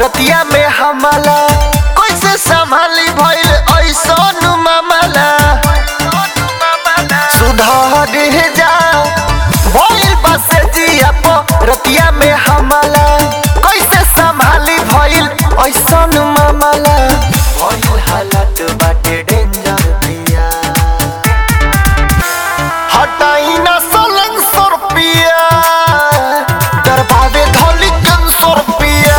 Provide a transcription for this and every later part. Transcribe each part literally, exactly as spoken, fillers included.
रतिया में हमला कैसे संभाली भइल ऐसन मामला सुधार जा भइल बस जिया प रतिया में हमला कैसे संभाली भइल ऐसन मामला भइल हालत बाटे डेंजर पिया हटाई ना सलन सौ रुपया दरबावे धोली कन सौ रुपया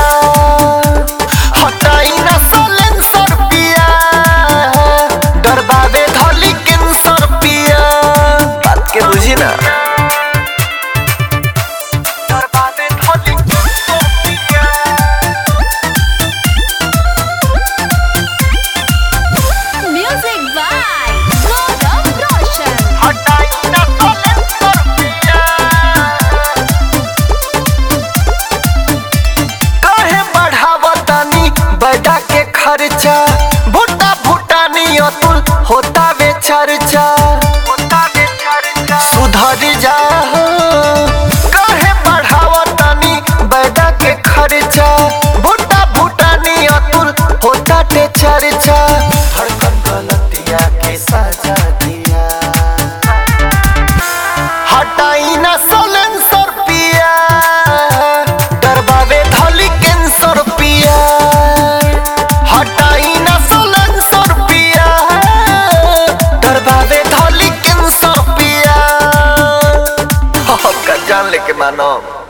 हटाई ना सलन सौ रुपया दरबावे धोली कन सौ रुपया बात के बुझी ना दरबावे धोली कन सौ रुपया Music by Gaurav Roshan. हटाई ना सलन सौ रुपया काहे बढ़ावतानी बैठा के खर्चा भुट्टा भुटानी अतुल होता वे चर्चा सुधर जा काहे बढ़ावतानी बैठा के खर्चा भुट्टा भुटानी अतुल होता ते चर्चा धड़कन गलतिया के सजा दिया हटाई ना सोलन सौ रुपया डरबावे धोली केन सौ रुपया हटाई ना सोलन सौ रुपया डरबावे धोली केन सौ रुपया जान लेके मानो।